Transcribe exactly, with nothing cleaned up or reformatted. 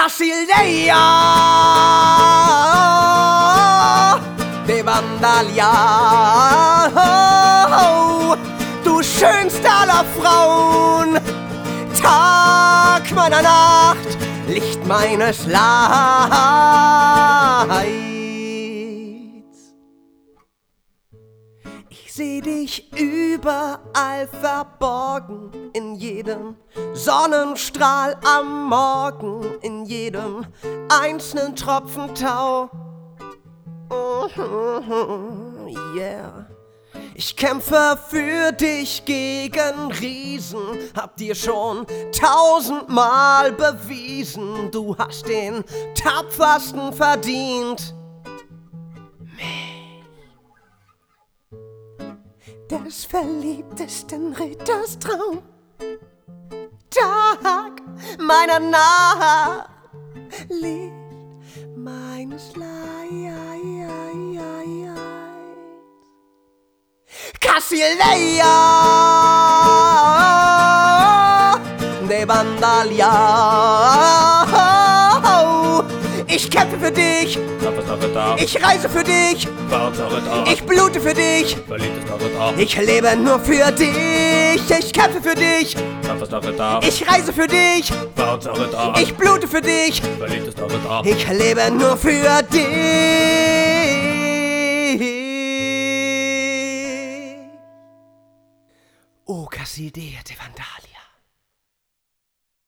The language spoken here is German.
Casileia de Vandalia, oh, du schönste aller Frauen, Tag meiner Nacht, Licht meines Leids. Ich seh dich überall verborgen, in jedem Sonnenstrahl am Morgen, in jedem einzelnen Tropfen Tau. Yeah. Ich kämpfe für dich gegen Riesen, hab dir schon tausendmal bewiesen, du hast den tapfersten verdient. Des verliebtesten Ritters Traum, Tag meiner Nacht, Licht meines Leids. Casileia de Vandalia, ich kämpfe für dich, ich reise für dich, ich blute für dich, ich lebe nur für dich, ich kämpfe für dich, ich reise für dich, ich blute für dich, ich lebe nur für dich. O Casileia de Vandalia.